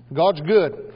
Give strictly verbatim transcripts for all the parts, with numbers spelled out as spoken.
God's good.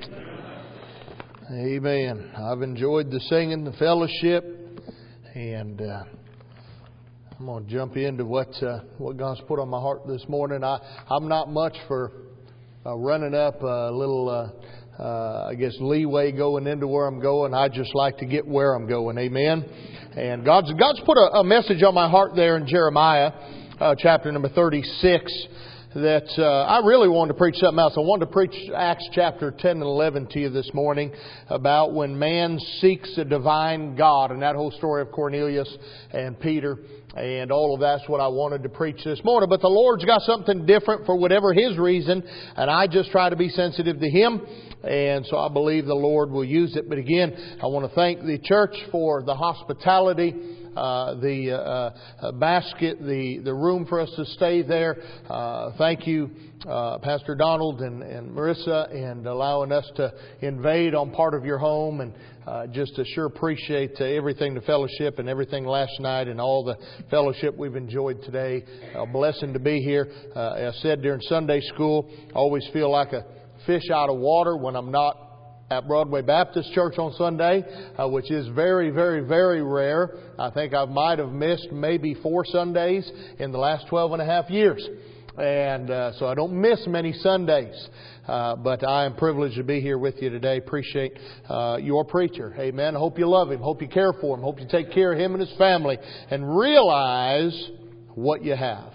Amen. I've enjoyed the singing, the fellowship, and uh, I'm going to jump into what uh, what God's put on my heart this morning. I, I'm not much for uh, running up a little, uh, uh, I guess, leeway going into where I'm going. I just like to get where I'm going. Amen. And God's God's put a, a message on my heart there in Jeremiah, uh, chapter number thirty-six. That uh, I really wanted to preach something else. I wanted to preach Acts chapter ten and eleven to you this morning about when man seeks a divine God, and that whole story of Cornelius and Peter and all of that's what I wanted to preach this morning. But the Lord's got something different for whatever His reason, and I just try to be sensitive to Him. And so I believe the Lord will use it. But again, I want to thank the church for the hospitality, uh, the uh, uh, basket, the, the room for us to stay there. Uh, thank you, uh, Pastor Donald and, and Marissa, and allowing us to invade on part of your home. And uh, just to sure appreciate uh, everything, the fellowship and everything last night and all the fellowship we've enjoyed today. A blessing to be here. Uh, as I said during Sunday school, I always feel like a fish out of water when I'm not at Broadway Baptist Church on Sunday, uh, which is very, very, very rare. I think I might have missed maybe four Sundays in the last twelve and a half years. And uh, so I don't miss many Sundays. Uh, but I am privileged to be here with you today. Appreciate uh, your preacher. Amen. I hope you love him. Hope you care for him. Hope you take care of him and his family. And realize what you have.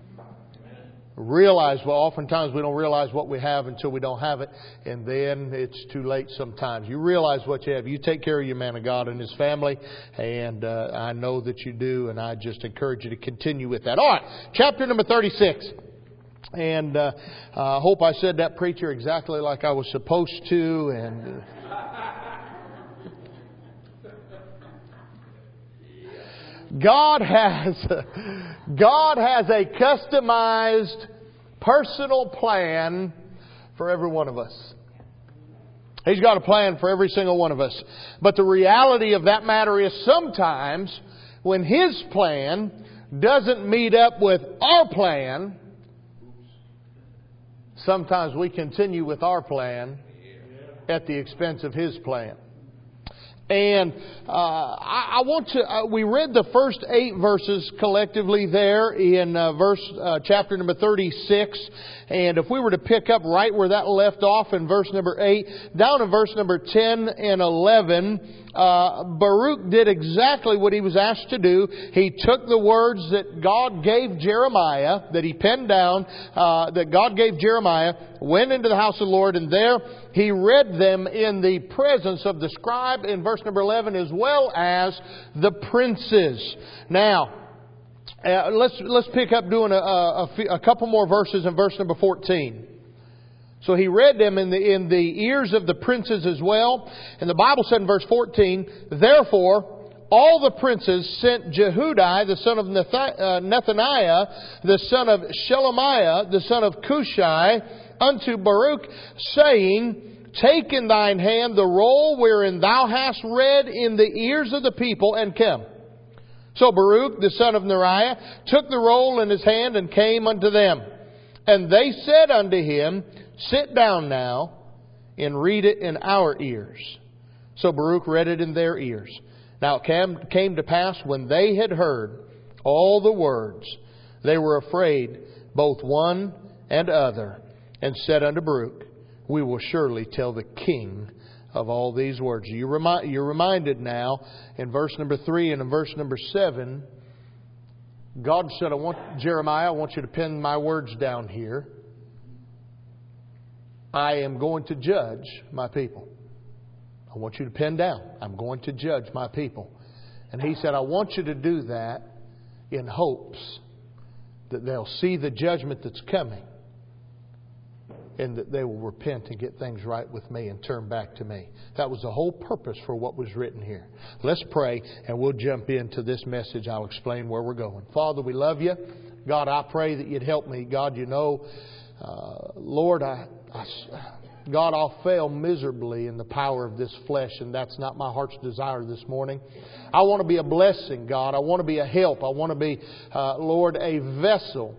Realize, well, oftentimes we don't realize what we have until we don't have it, and then it's too late sometimes. You realize what you have. You take care of your man of God and his family, and uh, I know that you do, and I just encourage you to continue with that. All right, chapter number thirty-six. And I uh, uh, hope I said that, preacher, exactly like I was supposed to, and... Uh, God has, God has a customized personal plan for every one of us. He's got a plan for every single one of us. But the reality of that matter is sometimes when His plan doesn't meet up with our plan, sometimes we continue with our plan at the expense of His plan. And uh, I, I want to. Uh, we read the first eight verses collectively there in uh, verse uh, chapter number thirty-six. And if we were to pick up right where that left off in verse number eight, down in verse number ten and eleven, uh, Baruch did exactly what he was asked to do. He took the words that God gave Jeremiah, that he penned down, uh, that God gave Jeremiah, went into the house of the Lord, and there he read them in the presence of the scribe in verse number eleven, as well as the princes. Now, uh, let's let's pick up doing a, a, a couple more verses in verse number fourteen. So he read them in the in the ears of the princes as well. And the Bible said in verse fourteen, therefore all the princes sent Jehudi, the son of Nethaniah, the son of Shelemiah, the son of Cushai, unto Baruch, saying, take in thine hand the roll wherein thou hast read in the ears of the people, and come. So Baruch, the son of Neriah, took the roll in his hand and came unto them. And they said unto him, sit down now and read it in our ears. So Baruch read it in their ears. Now it came, came to pass when they had heard all the words, they were afraid, both one and other, and said unto Baruch, we will surely tell the king of all these words. You remi- you're reminded now in verse number three and in verse number seven, God said, I want Jeremiah, I want you to pen my words down here. I am going to judge my people. I want you to pen down, I'm going to judge my people. And he said, I want you to do that in hopes that they'll see the judgment that's coming, and that they will repent and get things right with me and turn back to me. That was the whole purpose for what was written here. Let's pray and we'll jump into this message. I'll explain where we're going. Father, we love you. God, I pray that you'd help me. God, you know, uh, Lord, I, I, God, I'll fail miserably in the power of this flesh, and that's not my heart's desire this morning. I want to be a blessing, God. I want to be a help. I want to be, uh, Lord, a vessel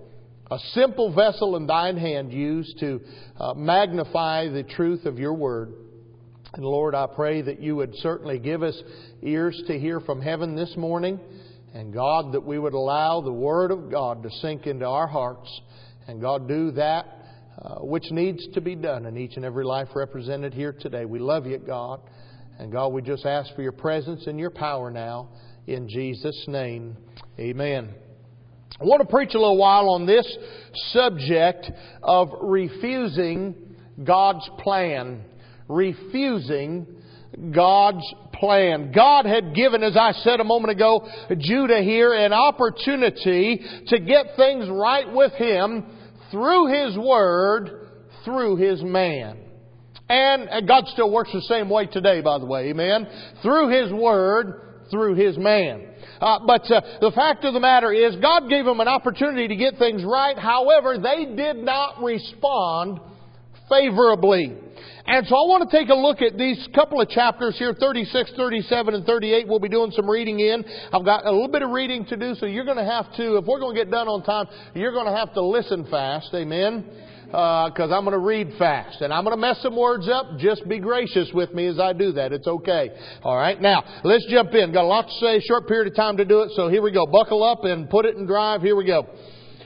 a simple vessel in Thine hand used to uh, magnify the truth of Your Word. And Lord, I pray that You would certainly give us ears to hear from heaven this morning. And God, that we would allow the Word of God to sink into our hearts. And God, do that uh, which needs to be done in each and every life represented here today. We love You, God. And God, we just ask for Your presence and Your power now. In Jesus' name, amen. I want to preach a little while on this subject of refusing God's plan. Refusing God's plan. God had given, as I said a moment ago, Judah here an opportunity to get things right with Him through His Word, through His man. And God still works the same way today, by the way. Amen. Through His Word, through His man. Uh, but uh, the fact of the matter is, God gave them an opportunity to get things right. However, they did not respond favorably. And so I want to take a look at these couple of chapters here, thirty-six, thirty-seven, and thirty-eight. We'll be doing some reading in. I've got a little bit of reading to do, so you're going to have to, if we're going to get done on time, you're going to have to listen fast. Amen? Because uh, I'm going to read fast. And I'm going to mess some words up. Just be gracious with me as I do that. It's okay. All right. Now, let's jump in. Got a lot to say, short period of time to do it. So here we go. Buckle up and put it in drive. Here we go.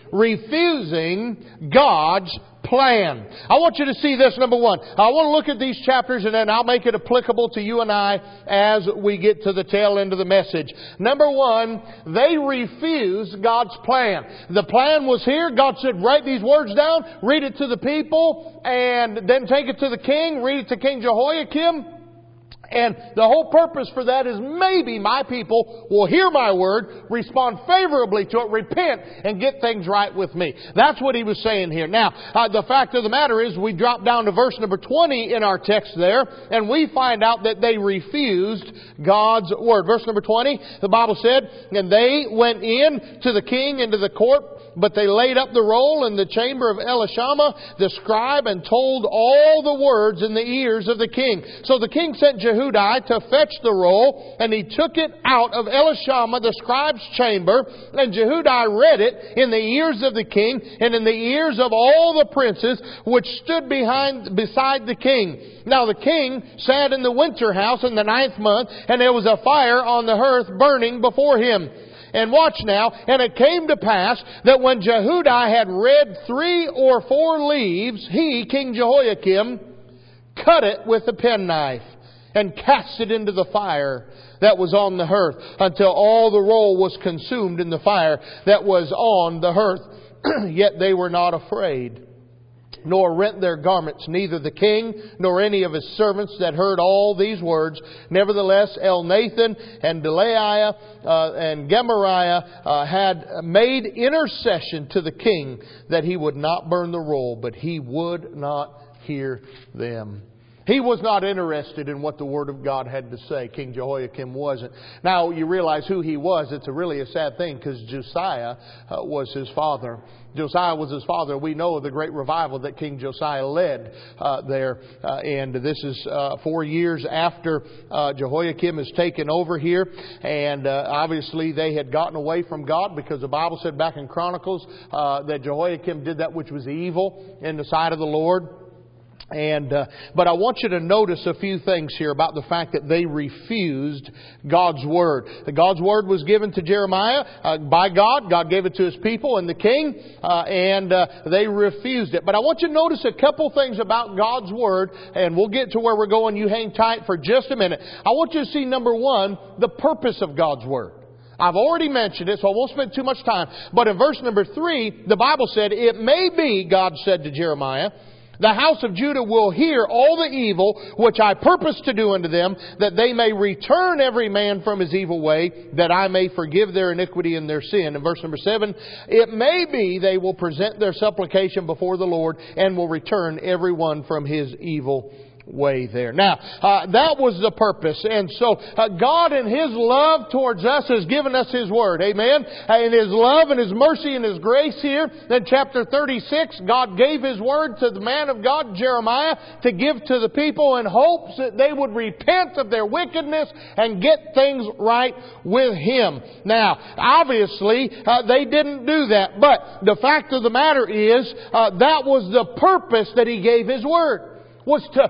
Refusing God's plan. I want you to see this, number one. I want to look at these chapters and then I'll make it applicable to you and I as we get to the tail end of the message. Number one, they refused God's plan. The plan was here. God said, write these words down, read it to the people, and then take it to the king, read it to King Jehoiakim. And the whole purpose for that is maybe my people will hear my word, respond favorably to it, repent, and get things right with me. That's what he was saying here. Now, uh, the fact of the matter is we drop down to verse number twenty in our text there, and we find out that they refused God's word. Verse number twenty, the Bible said, and they went in to the king into the court, but they laid up the roll in the chamber of Elishama, the scribe, and told all the words in the ears of the king. So the king sent Jehudi to fetch the roll, and he took it out of Elishama, the scribe's chamber, and Jehudi read it in the ears of the king, and in the ears of all the princes which stood behind beside the king. Now the king sat in the winter house in the ninth month, and there was a fire on the hearth burning before him. And watch now, and it came to pass that when Jehudi had read three or four leaves, he, King Jehoiakim, cut it with a penknife and cast it into the fire that was on the hearth, until all the roll was consumed in the fire that was on the hearth. Yet they were not afraid, nor rent their garments, neither the king nor any of his servants that heard all these words. Nevertheless, Elnathan and Delaiah uh, and Gemariah uh, had made intercession to the king that he would not burn the roll, but he would not hear them. He was not interested in what the Word of God had to say. King Jehoiakim wasn't. Now, you realize who he was. It's a really a sad thing, because Josiah uh, was his father. Josiah was his father. We know of the great revival that King Josiah led uh, there. Uh, and this is uh, four years after uh, Jehoiakim has taken over here. And uh, obviously they had gotten away from God, because the Bible said back in Chronicles uh, that Jehoiakim did that which was evil in the sight of the Lord. And uh, but I want you to notice a few things here about the fact that they refused God's Word. God's Word was given to Jeremiah uh, by God. God gave it to His people and the king, uh, and uh, they refused it. But I want you to notice a couple things about God's Word, and we'll get to where we're going. You hang tight for just a minute. I want you to see, number one, the purpose of God's Word. I've already mentioned it, so I won't spend too much time. But in verse number three, the Bible said, it may be, God said to Jeremiah, the house of Judah will hear all the evil which I purpose to do unto them, that they may return every man from his evil way, that I may forgive their iniquity and their sin. In verse number seven, it may be they will present their supplication before the Lord, and will return every one from his evil way there. Now, uh, that was the purpose. And so, uh, God in His love towards us has given us His Word. Amen? Uh, in His love and His mercy and His grace here, in chapter thirty-six, God gave His Word to the man of God, Jeremiah, to give to the people in hopes that they would repent of their wickedness and get things right with Him. Now, obviously, uh, they didn't do that. But the fact of the matter is, uh, that was the purpose that He gave His Word, was to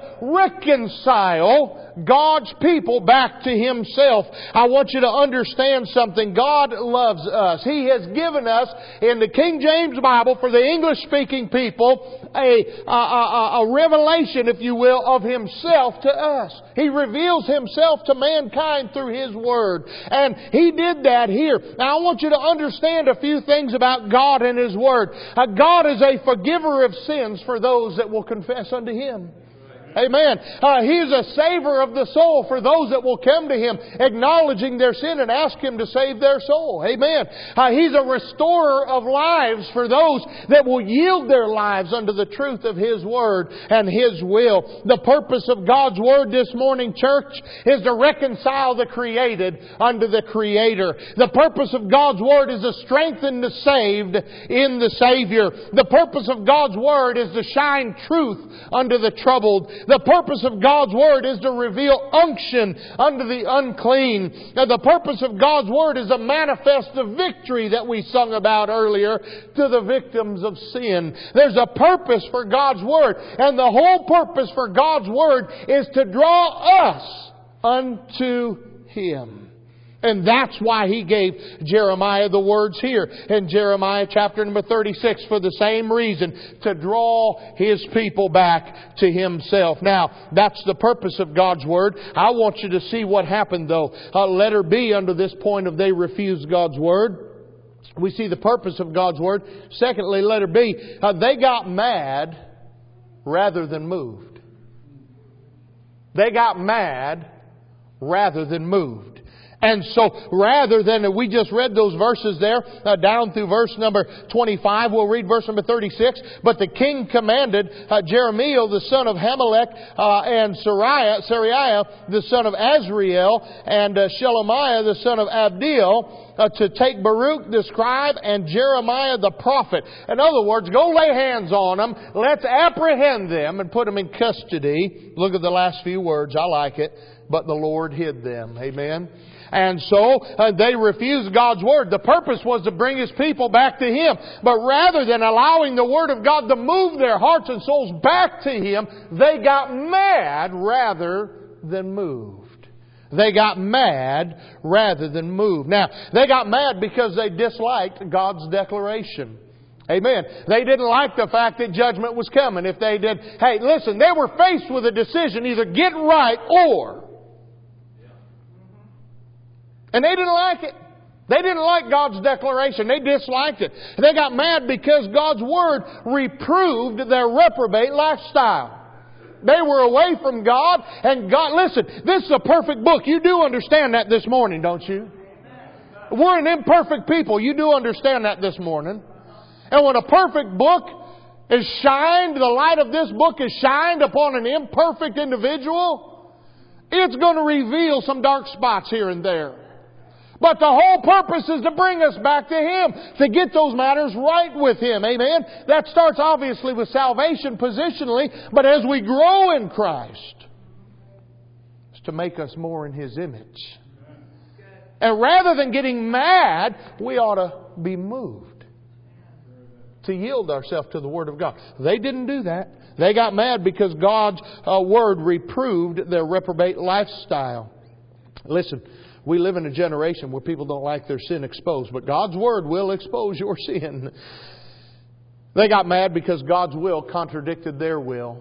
reconcile God's people back to Himself. I want you to understand something. God loves us. He has given us, in the King James Bible, for the English-speaking people, a, a, a, a revelation, if you will, of Himself to us. He reveals Himself to mankind through His Word. And He did that here. Now I want you to understand a few things about God and His Word. Uh, God is a forgiver of sins for those that will confess unto Him. Amen. Uh, He's a saver of the soul for those that will come to Him, acknowledging their sin and ask Him to save their soul. Amen. Uh, He's a restorer of lives for those that will yield their lives unto the truth of His Word and His will. The purpose of God's Word this morning, church, is to reconcile the created unto the Creator. The purpose of God's Word is to strengthen the saved in the Savior. The purpose of God's Word is to shine truth unto the troubled. The purpose of God's Word is to reveal unction unto the unclean. Now, the purpose of God's Word is to manifest the victory that we sung about earlier to the victims of sin. There's a purpose for God's Word. And the whole purpose for God's Word is to draw us unto Him. And that's why He gave Jeremiah the words here in Jeremiah chapter number thirty-six, for the same reason, to draw His people back to Himself. Now, that's the purpose of God's Word. I want you to see what happened though. Uh, letter B under this point of they refused God's Word. We see the purpose of God's Word. Secondly, letter B, uh, they got mad rather than moved. They got mad rather than moved. And so, rather than, we just read those verses there, uh, down through verse number twenty-five, we'll read verse number thirty-six. But the king commanded uh, Jeremiah, the son of Hamelech, uh, and Sariah, Sariah, the son of Azriel, and uh, Shelemiah, the son of Abdiel, uh, to take Baruch the scribe and Jeremiah the prophet. In other words, go lay hands on them, let's apprehend them and put them in custody. Look at the last few words, I like it. But the Lord hid them. Amen. And so uh, they refused God's Word. The purpose was to bring His people back to Him. But rather than allowing the Word of God to move their hearts and souls back to Him, they got mad rather than moved. They got mad rather than moved. Now, they got mad because they disliked God's declaration. Amen. They didn't like the fact that judgment was coming. If they did, hey, listen, they were faced with a decision, either get right or. And they didn't like it. They didn't like God's declaration. They disliked it. They got mad because God's Word reproved their reprobate lifestyle. They were away from God, and God, listen, this is a perfect book. You do understand that this morning, don't you? We're an imperfect people. You do understand that this morning. And when a perfect book is shined, the light of this book is shined upon an imperfect individual, it's going to reveal some dark spots here and there. But the whole purpose is to bring us back to Him, to get those matters right with Him. Amen? That starts obviously with salvation positionally, but as we grow in Christ, it's to make us more in His image. And rather than getting mad, we ought to be moved to yield ourselves to the Word of God. They didn't do that. They got mad because God's uh, Word reproved their reprobate lifestyle. Listen, we live in a generation where people don't like their sin exposed, but God's Word will expose your sin. They got mad because God's will contradicted their will.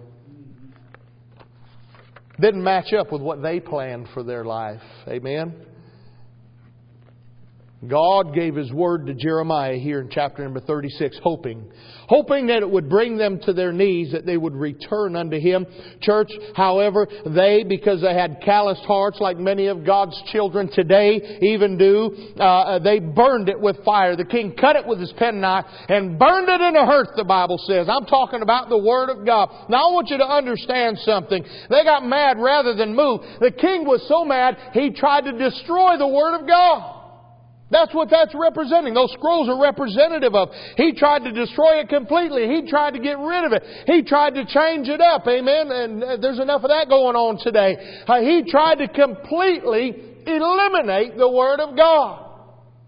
Didn't match up with what they planned for their life. Amen? God gave His word to Jeremiah here in chapter number thirty-six, hoping. Hoping that it would bring them to their knees, that they would return unto Him. Church, however, they, because they had calloused hearts like many of God's children today even do, uh, they burned it with fire. The king cut it with his penknife and burned it in a hearth, the Bible says. I'm talking about the Word of God. Now I want you to understand something. They got mad rather than move. The king was so mad, he tried to destroy the Word of God. That's what that's representing. Those scrolls are representative of. He tried to destroy it completely. He tried to get rid of it. He tried to change it up. Amen. And there's enough of that going on today. Uh, he tried to completely eliminate the Word of God.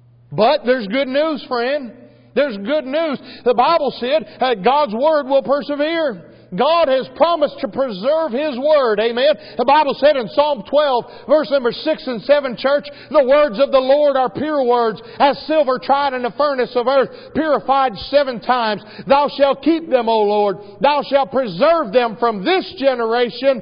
But there's good news, friend. There's good news. The Bible said uh, God's Word will persevere. God has promised to preserve His Word. Amen. The Bible said in Psalm twelve, verse number six and seven, church, the words of the Lord are pure words, as silver tried in the furnace of earth, purified seven times. Thou shalt keep them, O Lord. Thou shalt preserve them from this generation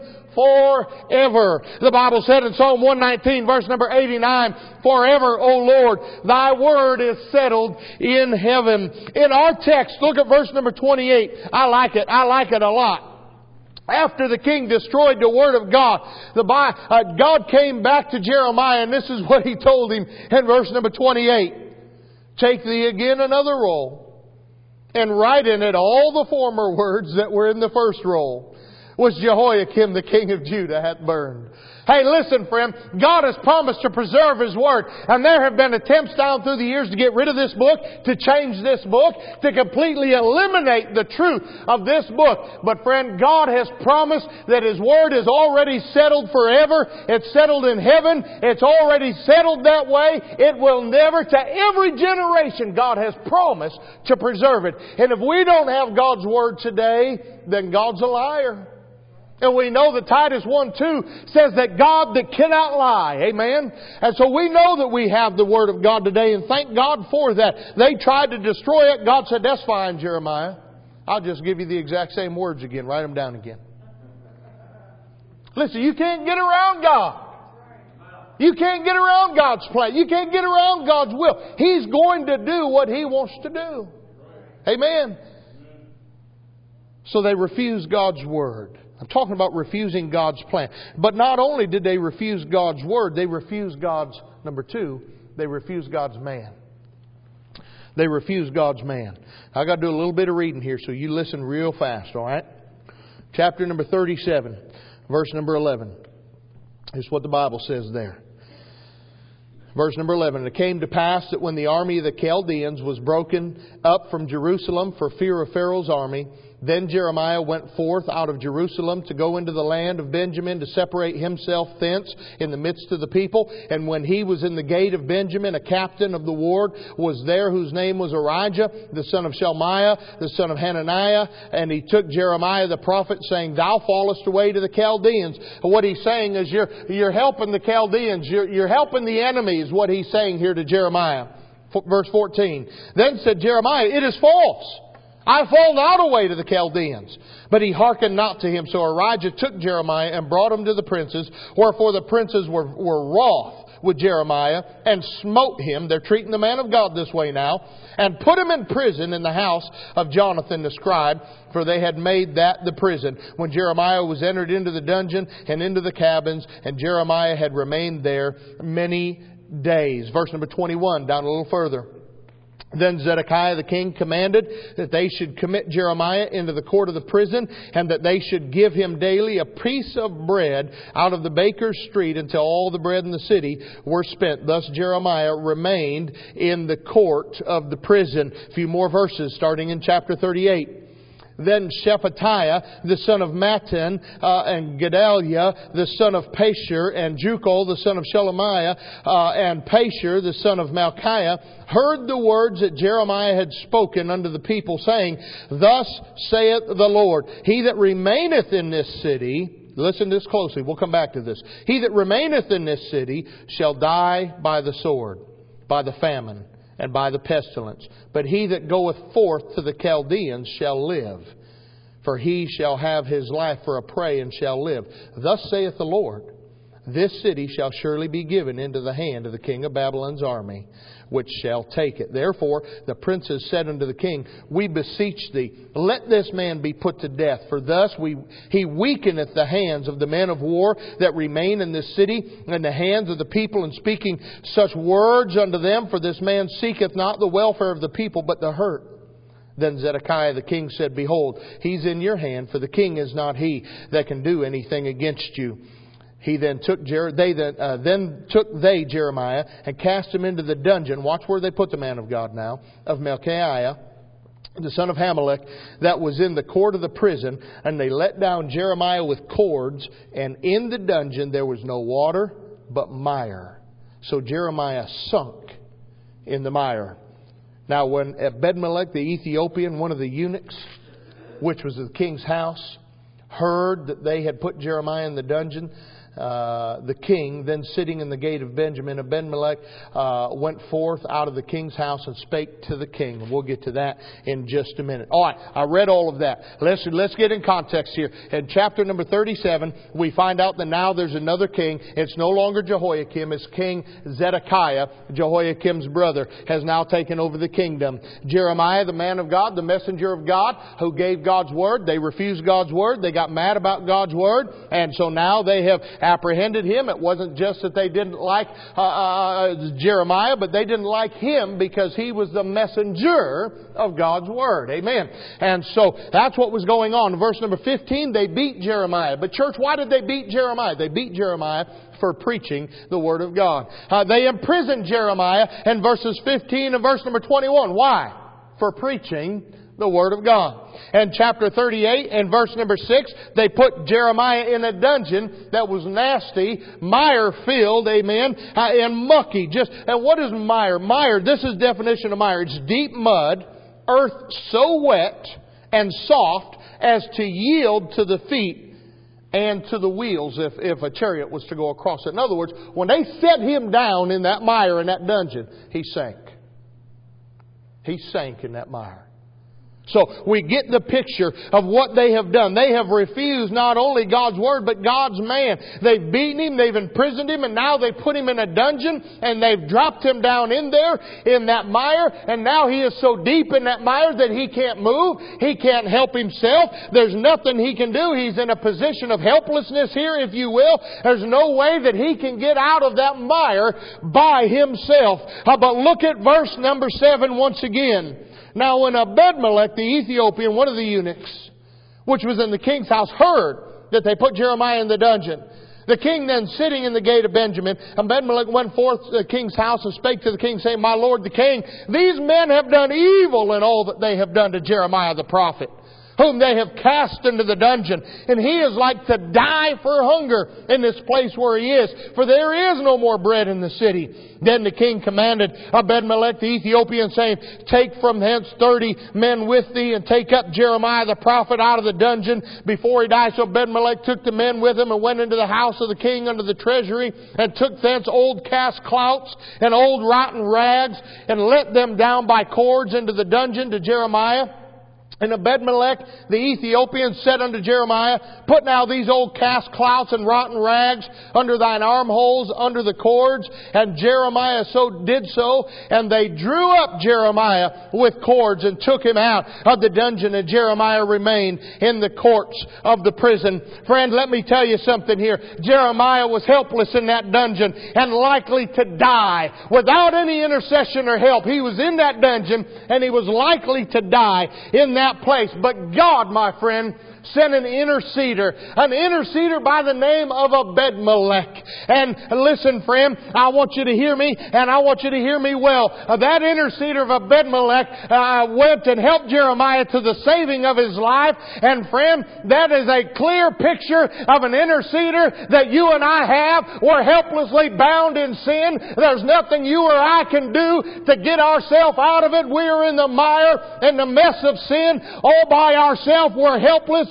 forever. The Bible said in Psalm one nineteen, verse number eighty-nine, forever, O Lord, Thy word is settled in heaven. In our text, look at verse number twenty-eight. I like it. I like it a lot. After the king destroyed the Word of God, the uh, God came back to Jeremiah, and this is what He told him in verse number twenty-eight. Take thee again another roll, and write in it all the former words that were in the first roll, which Jehoiakim the king of Judah hath burned. Hey, listen, friend. God has promised to preserve His Word. And there have been attempts down through the years to get rid of this book, to change this book, to completely eliminate the truth of this book. But friend, God has promised that His Word is already settled forever. It's settled in heaven. It's already settled that way. It will never, to every generation, God has promised to preserve it. And if we don't have God's Word today, then God's a liar. And we know that Titus one two says that God that cannot lie. Amen? And so we know that we have the Word of God today, and thank God for that. They tried to destroy it. God said, that's fine, Jeremiah. I'll just give you the exact same words again. Write them down again. Listen, you can't get around God. You can't get around God's plan. You can't get around God's will. He's going to do what He wants to do. Amen? So they refused God's Word. I'm talking about refusing God's plan. But not only did they refuse God's Word, they refused God's, number two, they refused God's man. They refused God's man. I got to do a little bit of reading here, so you listen real fast, all right? Chapter number thirty-seven, verse number eleven. Is what the Bible says there. Verse number eleven. And it came to pass that when the army of the Chaldeans was broken up from Jerusalem for fear of Pharaoh's army, then Jeremiah went forth out of Jerusalem to go into the land of Benjamin to separate himself thence in the midst of the people. And when he was in the gate of Benjamin, a captain of the ward was there whose name was Arijah, the son of Shelmiah, the son of Hananiah. And he took Jeremiah the prophet, saying, Thou fallest away to the Chaldeans. And what he's saying is you're, you're helping the Chaldeans. You're, you're helping the enemy is what he's saying here to Jeremiah. Verse fourteen. Then said Jeremiah, It is false. I fall not away to the Chaldeans. But he hearkened not to him. So Arijah took Jeremiah and brought him to the princes. Wherefore the princes were, were wroth with Jeremiah and smote him. They're treating the man of God this way now. And put him in prison in the house of Jonathan the scribe. For they had made that the prison. When Jeremiah was entered into the dungeon and into the cabins. And Jeremiah had remained there many days. Verse number twenty-one, down a little further. Then Zedekiah the king commanded that they should commit Jeremiah into the court of the prison, and that they should give him daily a piece of bread out of the baker's street until all the bread in the city were spent. Thus Jeremiah remained in the court of the prison. A few more verses starting in chapter thirty-eight. Then Shephatiah, the son of Mattan, uh, and Gedaliah, the son of Pashur, and Jukol, the son of Shelemiah, uh, and Pashur, the son of Malchiah, heard the words that Jeremiah had spoken unto the people, saying, Thus saith the Lord, He that remaineth in this city, listen to this closely, we'll come back to this. He that remaineth in this city shall die by the sword, by the famine, and by the pestilence. But he that goeth forth to the Chaldeans shall live. For he shall have his life for a prey and shall live. Thus saith the Lord, This city shall surely be given into the hand of the king of Babylon's army. which shall take it. Therefore the princes said unto the king, We beseech thee, let this man be put to death, for thus we, he weakeneth the hands of the men of war that remain in this city, and the hands of the people, in speaking such words unto them, for this man seeketh not the welfare of the people, but the hurt. Then Zedekiah the king said, Behold, he's in your hand, for the king is not he that can do anything against you. He then took Jer- they then, uh, then took they Jeremiah and cast him into the dungeon. Watch where they put the man of God now, of Melchiah, the son of Hamelech, that was in the court of the prison. And they let down Jeremiah with cords, and in the dungeon there was no water but mire. So Jeremiah sunk in the mire. Now when Ebed-Melech the Ethiopian, one of the eunuchs, which was the king's house, heard that they had put Jeremiah in the dungeon, Uh, the king, then sitting in the gate of Benjamin, Ebed-Melech uh, went forth out of the king's house and spake to the king. And we'll get to that in just a minute. All right, I read all of that. Let's let's get in context here. In chapter number thirty-seven, we find out that now there's another king. It's no longer Jehoiakim. It's King Zedekiah, Jehoiakim's brother, has now taken over the kingdom. Jeremiah, the man of God, the messenger of God, who gave God's word. They refused God's word. They got mad about God's word. And so now they have apprehended him. It wasn't just that they didn't like uh, uh, Jeremiah, but they didn't like him because he was the messenger of God's word. Amen. And so that's what was going on. In verse number fifteen, they beat Jeremiah. But church, why did they beat Jeremiah? They beat Jeremiah for preaching the word of God. Uh, they imprisoned Jeremiah in verses fifteen and verse number twenty-one. Why? For preaching the word of God. And chapter thirty-eight and verse number six, they put Jeremiah in a dungeon that was nasty, mire filled, amen, uh, and mucky. Just, and what is mire? Mire, this is definition of mire. It's deep mud, earth so wet and soft as to yield to the feet and to the wheels if, if a chariot was to go across it. In other words, when they set him down in that mire in that dungeon, he sank. He sank in that mire. So we get the picture of what they have done. They have refused not only God's word, but God's man. They've beaten him, they've imprisoned him, and now they put him in a dungeon, and they've dropped him down in there, in that mire, and now he is so deep in that mire that he can't move, he can't help himself, there's nothing he can do. He's in a position of helplessness here, if you will. There's no way that he can get out of that mire by himself. Uh, but look at verse number seven once again. Now when Ebed-Melech the Ethiopian, one of the eunuchs, which was in the king's house, heard that they put Jeremiah in the dungeon, the king then sitting in the gate of Benjamin, Ebed-Melech went forth to the king's house and spake to the king, saying, My lord the king, these men have done evil in all that they have done to Jeremiah the prophet, whom they have cast into the dungeon. And he is like to die for hunger in this place where he is, for there is no more bread in the city. Then the king commanded Ebed-Melech the Ethiopian, saying, Take from hence thirty men with thee, and take up Jeremiah the prophet out of the dungeon before he dies. So Ebed-Melech took the men with him and went into the house of the king under the treasury, and took thence old cast clouts and old rotten rags, and let them down by cords into the dungeon to Jeremiah. And Ebed-Melech the Ethiopian said unto Jeremiah, Put now these old cast clouts and rotten rags under thine armholes, under the cords. And Jeremiah so did so. And they drew up Jeremiah with cords and took him out of the dungeon. And Jeremiah remained in the courts of the prison. Friend, let me tell you something here. Jeremiah was helpless in that dungeon and likely to die without any intercession or help. He was in that dungeon and he was likely to die in that place. But God, my friend, sent an interceder, an interceder by the name of Ebed-Melech. And listen, friend, I want you to hear me, and I want you to hear me well. Uh, that interceder of Ebed-Melech uh, went and helped Jeremiah to the saving of his life. And friend, that is a clear picture of an interceder that you and I have. We're helplessly bound in sin. There's nothing you or I can do to get ourselves out of it. We're in the mire and the mess of sin all by ourselves. We're helpless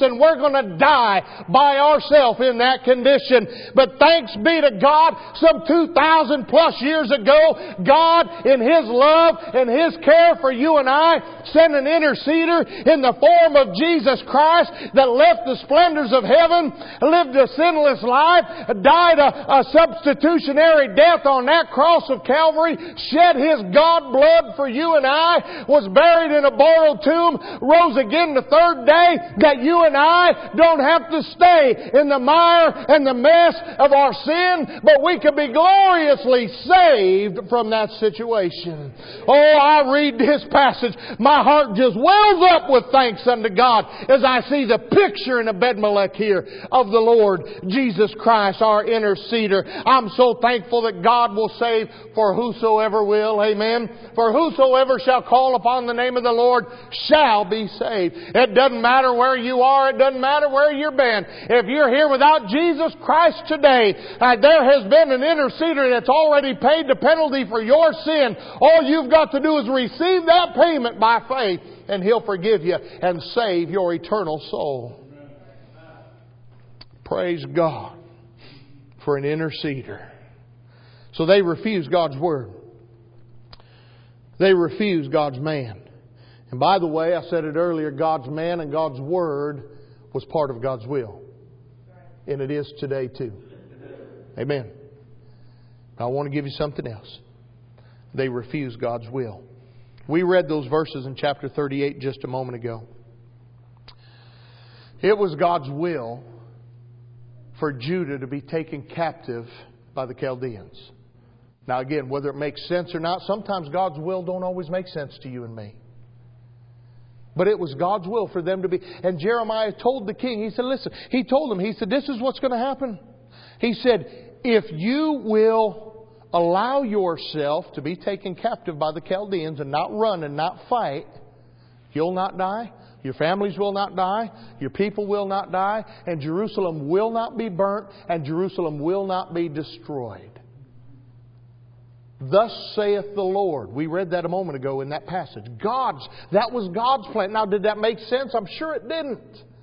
and we're going to die by ourselves in that condition. But thanks be to God, some two thousand plus years ago, God in His love and His care for you and I sent an interceder in the form of Jesus Christ that left the splendors of heaven, lived a sinless life, died a, a substitutionary death on that cross of Calvary, shed His God blood for you and I, was buried in a borrowed tomb, rose again the third day, that you and I don't have to stay in the mire and the mess of our sin, but we can be gloriously saved from that situation. Oh, I read this passage, my heart just wells up with thanks unto God as I see the picture in Ebed-melech here of the Lord Jesus Christ, our interceder. I'm so thankful that God will save for whosoever will. Amen. For whosoever shall call upon the name of the Lord shall be saved. It doesn't matter where you are. It doesn't matter where you've been. If you're here without Jesus Christ today, uh, there has been an interceder that's already paid the penalty for your sin. All you've got to do is receive that payment by faith, and He'll forgive you and save your eternal soul. Praise God for an interceder. So they refused God's Word. They refused God's man. And by the way, I said it earlier, God's man and God's Word was part of God's will. And it is today too. Amen. Now I want to give you something else. They refused God's will. We read those verses in chapter thirty-eight just a moment ago. It was God's will for Judah to be taken captive by the Chaldeans. Now again, whether it makes sense or not, sometimes God's will don't always make sense to you and me. But it was God's will for them to be. And Jeremiah told the king, he said, listen, he told him, he said, this is what's going to happen. He said, if you will allow yourself to be taken captive by the Chaldeans and not run and not fight, you'll not die. Your families will not die. Your people will not die. And Jerusalem will not be burnt. And Jerusalem will not be destroyed. Thus saith the Lord. We read that a moment ago in that passage. God's, that was God's plan. Now, did that make sense? I'm sure it didn't.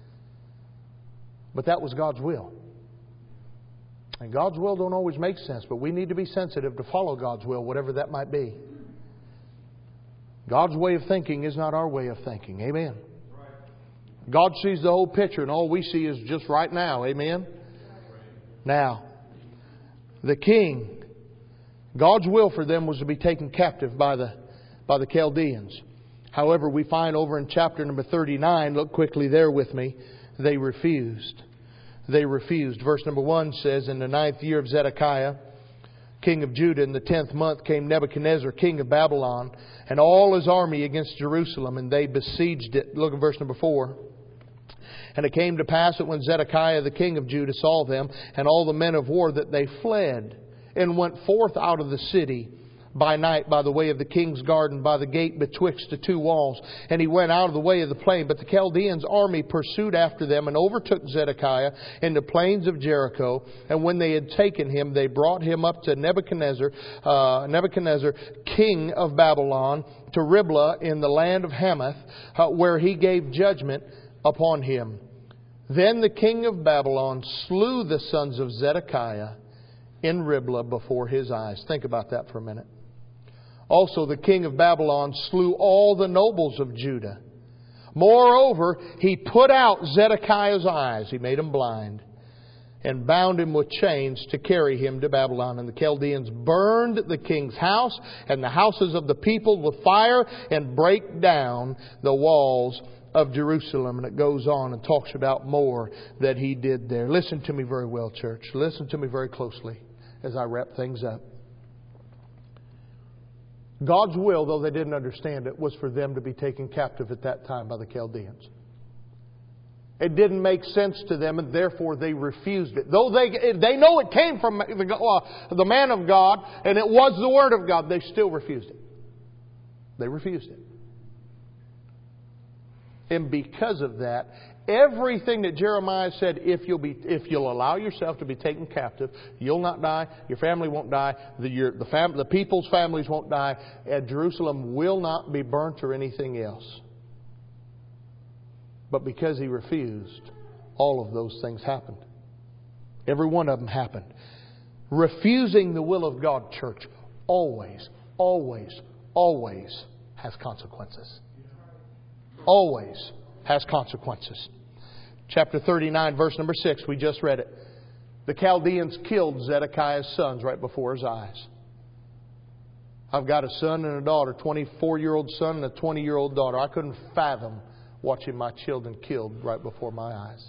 But that was God's will. And God's will don't always make sense, but we need to be sensitive to follow God's will, whatever that might be. God's way of thinking is not our way of thinking. Amen. God sees the whole picture, and all we see is just right now. Amen. Now, the king, God's will for them was to be taken captive by the by the Chaldeans. However, we find over in chapter number thirty-nine, look quickly there with me, they refused. They refused. Verse number one says, in the ninth year of Zedekiah, king of Judah, in the tenth month came Nebuchadnezzar, king of Babylon, and all his army against Jerusalem, and they besieged it. Look at verse number four. And it came to pass that when Zedekiah the king of Judah saw them, and all the men of war, that they fled, and went forth out of the city by night by the way of the king's garden, by the gate betwixt the two walls. And he went out of the way of the plain. But the Chaldeans' army pursued after them, and overtook Zedekiah in the plains of Jericho. And when they had taken him, they brought him up to Nebuchadnezzar, uh, Nebuchadnezzar, king of Babylon, to Riblah in the land of Hamath, uh, where he gave judgment upon him. Then the king of Babylon slew the sons of Zedekiah in Riblah before his eyes. Think about that for a minute. Also, the king of Babylon slew all the nobles of Judah. Moreover, he put out Zedekiah's eyes. He made him blind. And bound him with chains to carry him to Babylon. And the Chaldeans burned the king's house and the houses of the people with fire, and brake down the walls of Jerusalem. And it goes on and talks about more that he did there. Listen to me very well, church. Listen to me very closely as I wrap things up. God's will, though they didn't understand it, was for them to be taken captive at that time by the Chaldeans. It didn't make sense to them, and therefore they refused it. Though they they know it came from the, uh, the man of God, and it was the Word of God, they still refused it. They refused it. And because of that, everything that Jeremiah said, if you'll be, if you'll allow yourself to be taken captive, you'll not die. Your family won't die. The your, the, fam, the people's families won't die. And Jerusalem will not be burnt or anything else. But because he refused, all of those things happened. Every one of them happened. Refusing the will of God, church, always, always, always has consequences. Always has consequences. Chapter thirty-nine, verse number six, we just read it. The Chaldeans killed Zedekiah's sons right before his eyes. I've got a son and a daughter, twenty-four-year-old son and a twenty-year-old daughter. I couldn't fathom watching my children killed right before my eyes.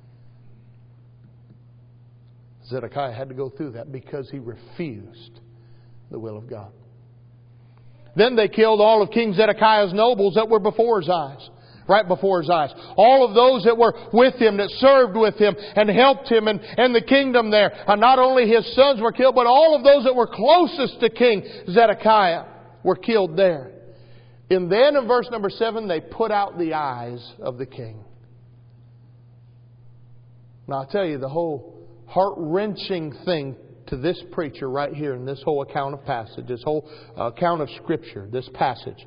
Zedekiah had to go through that because he refused the will of God. Then they killed all of King Zedekiah's nobles that were before his eyes. Right before his eyes. All of those that were with him, that served with him and helped him and, and the kingdom there. And not only his sons were killed, but all of those that were closest to King Zedekiah were killed there. And then in verse number seven, they put out the eyes of the king. Now I'll tell you, the whole heart-wrenching thing to this preacher right here in this whole account of passage, this whole account of Scripture, this passage,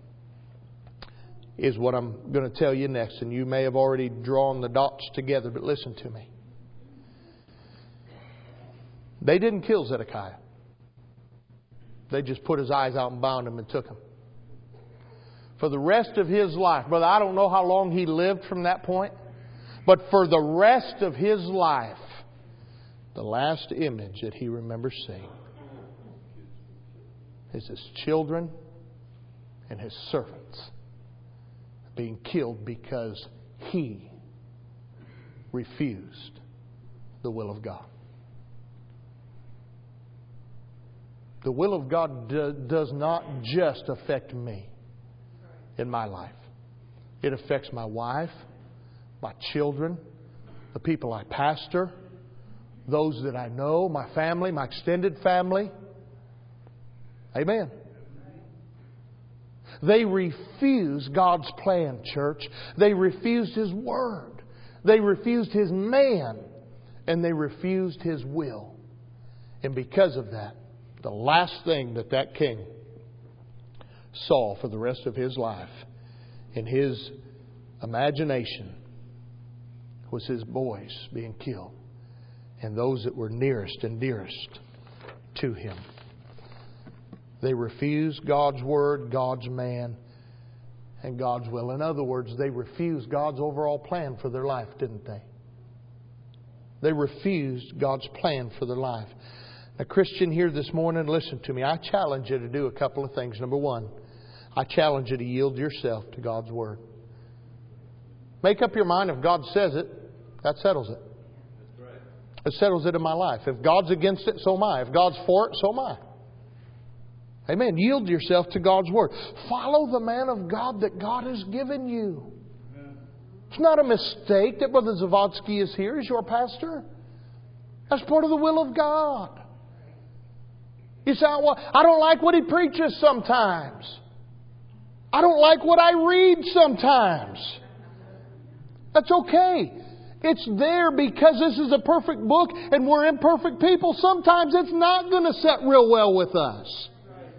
is what I'm going to tell you next. And you may have already drawn the dots together, but listen to me. They didn't kill Zedekiah. They just put his eyes out and bound him and took him. For the rest of his life, brother, I don't know how long he lived from that point, but for the rest of his life, the last image that he remembers seeing is his children and his servants being killed because he refused the will of God. The will of God do, does not just affect me in my life. It affects my wife, my children, the people I pastor, those that I know, my family, my extended family. Amen. They refused God's plan, church. They refused His Word. They refused His man. And they refused His will. And because of that, the last thing that that king saw for the rest of his life in his imagination was his boys being killed and those that were nearest and dearest to him. They refused God's Word, God's man, and God's will. In other words, they refused God's overall plan for their life, didn't they? They refused God's plan for their life. Now, Christian, here this morning, listen to me. I challenge you to do a couple of things. Number one, I challenge you to yield yourself to God's Word. Make up your mind, if God says it, that settles it. It settles it in my life. If God's against it, so am I. If God's for it, so am I. Amen. Yield yourself to God's Word. Follow the man of God that God has given you. It's not a mistake that Brother Zawadzki is here as your pastor. That's part of the will of God. You say, well, I don't like what he preaches sometimes. I don't like what I read sometimes. That's okay. It's there because this is a perfect book and we're imperfect people. Sometimes it's not going to set real well with us.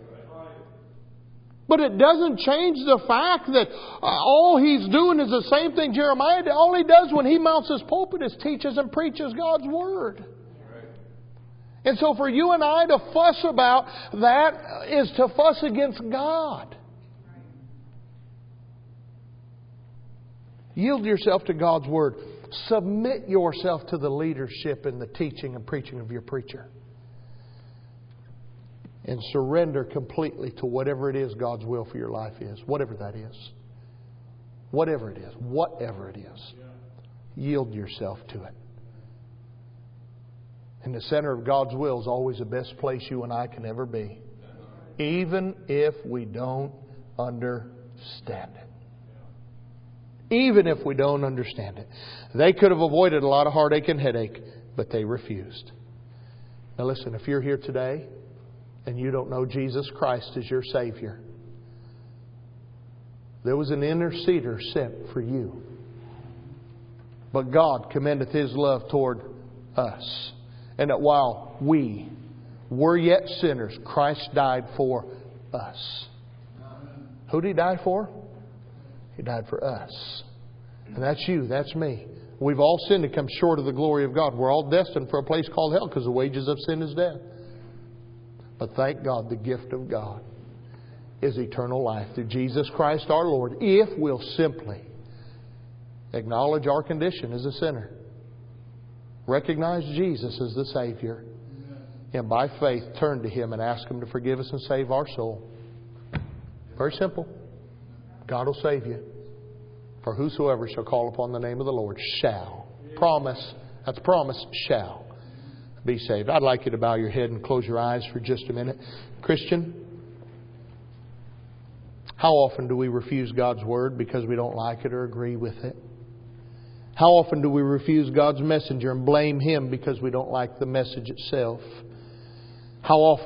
But it doesn't change the fact that uh, all he's doing is the same thing Jeremiah did. All he does when he mounts his pulpit is teaches and preaches God's Word. And so for you and I to fuss about that is to fuss against God. Yield yourself to God's Word. Submit yourself to the leadership and the teaching and preaching of your preacher. And surrender completely to whatever it is God's will for your life is. Whatever that is. Whatever it is. Whatever it is. Yield yourself to it. And the center of God's will is always the best place you and I can ever be. Even if we don't understand it. Even if we don't understand it. They could have avoided a lot of heartache and headache, but they refused. Now listen, if you're here today and you don't know Jesus Christ as your Savior, there was an interceder sent for you. But God commendeth His love toward us. And that while we were yet sinners, Christ died for us. Who did He die for? He died for us. And that's you, that's me. We've all sinned and come short of the glory of God. We're all destined for a place called hell because the wages of sin is death. But thank God, the gift of God is eternal life through Jesus Christ our Lord, if we'll simply acknowledge our condition as a sinner, recognize Jesus as the Savior, and by faith turn to Him and ask Him to forgive us and save our soul. Very simple. God will save you. For whosoever shall call upon the name of the Lord shall. Promise. That's promise. Shall be saved. I'd like you to bow your head and close your eyes for just a minute. Christian, how often do we refuse God's Word because we don't like it or agree with it? How often do we refuse God's messenger and blame Him because we don't like the message itself? How often